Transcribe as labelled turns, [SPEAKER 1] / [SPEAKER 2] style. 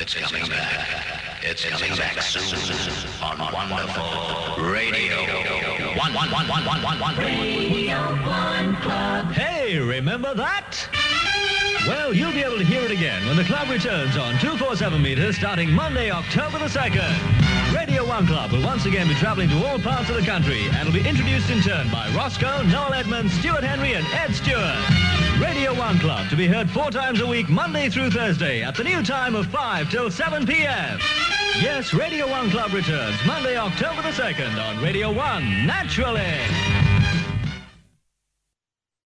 [SPEAKER 1] It's coming back. It's coming back soon on wonderful Radio 1.
[SPEAKER 2] Radio 1 Club.
[SPEAKER 3] Hey, remember that? Well, you'll be able to hear it again when the club returns on 247 meters starting Monday, October the 2nd. Radio 1 Club will once again be traveling to all parts of the country and will be introduced in turn by Roscoe, Noel Edmonds, Stuart Henry and Ed Stewart. Radio 1 Club to be heard 4 times a week, Monday through Thursday at the new time of 5 till 7 p.m. Yes, Radio 1 Club returns Monday, October the 2nd on Radio 1, naturally.